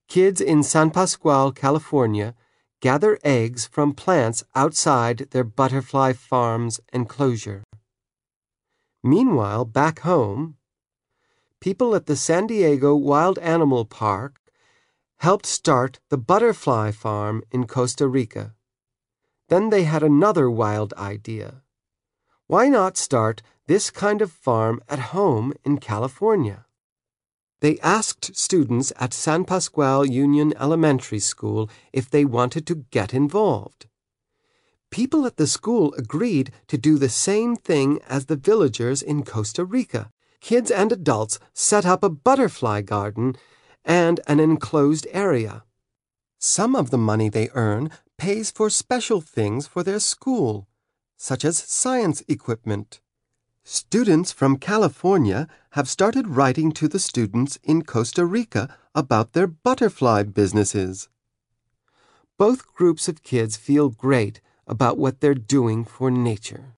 Kids in San Pasqual, California, gather eggs from plants outside their butterfly farm's enclosure. Meanwhile, back home, people at the San Diego Wild Animal Park helped start the butterfly farm in Costa Rica. Then they had another wild idea. Why not start this kind of farm at home in California? They asked students at San Pasqual Union Elementary School if they wanted to get involved. People at the school agreed to do the same thing as the villagers in Costa Rica. Kids and adults set up a butterfly garden and an enclosed area. Some of the money they earn pays for special things for their school, such as science equipment. Students from California have started writing to the students in Costa Rica about their butterfly businesses. Both groups of kids feel great about what they're doing for nature.